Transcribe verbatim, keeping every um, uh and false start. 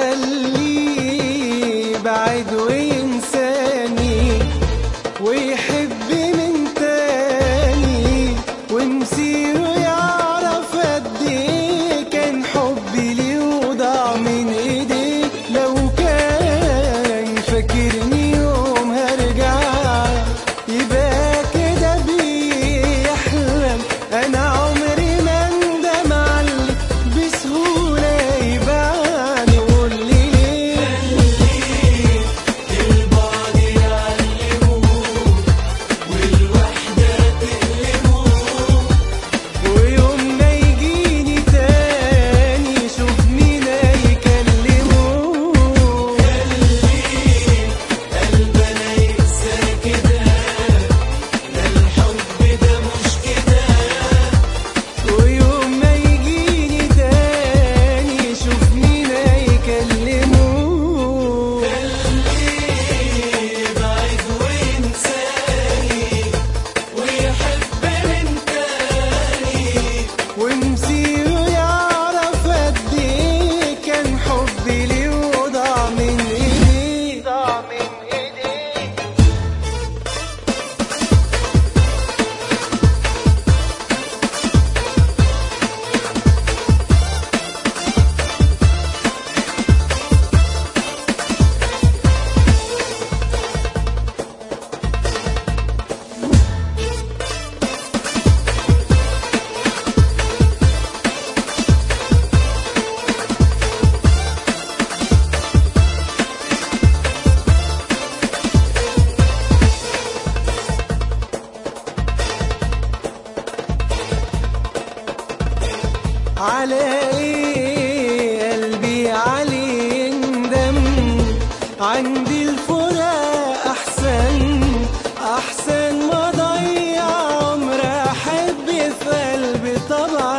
خليه بعيد وينساني ويحب من تاني، ومسيره يعرف قد ايه كان حبي ليه وضاع من ايديه. لو كان فاكرني يوم هرجع يبقى كده بيحلم، انا عمري ما اندم عليه بسهولة يبعني. قول لي ليه خليه البعد يعلمه والوحدة تقلبه، ويوم ما يجيني تاني شوف مين هيكلمه. خليه قلبنا يقسى كده، ده الحب ده مش كده. ويوم ما يجيني تاني شوف مين هيكلمه. خليه بعيد وينساني ويحب من تاني، ومسيره يعرف قد ايه كان حبي ليه وضاع من ايديه، ضاع من ايديه. على ايه قلبي عليه يندم؟ عندي الفراق احسن، احسن ما اضيع عمر احب في قلبي طبعا.